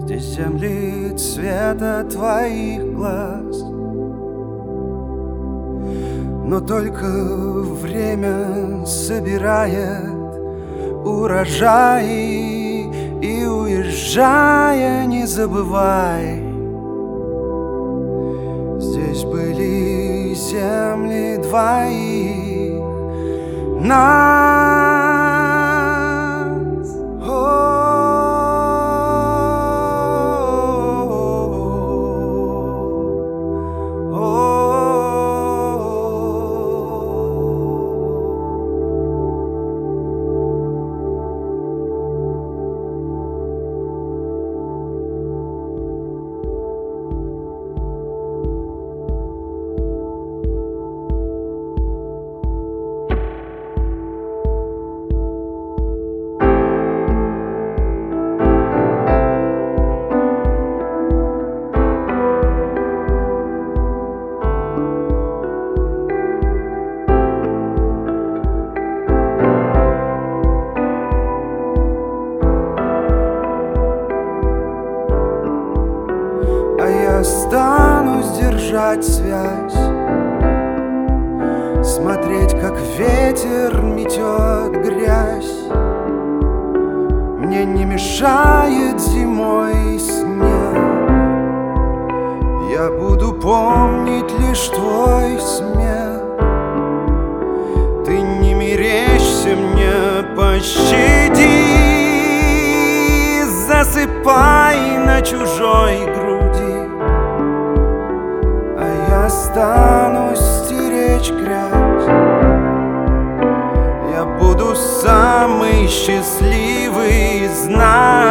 Здесь земли цвета твоих глаз, но только время собирает урожаи, и уезжая, не забывай, здесь были земли двоих нас. Останусь держать связь, смотреть, как ветер метет грязь. Мне не мешает зимой снег, я буду помнить лишь твой смех. Ты не мерещься мне, пощади, засыпай на чужой груди. Останусь стеречь грязь. Я буду самый счастливый из нас.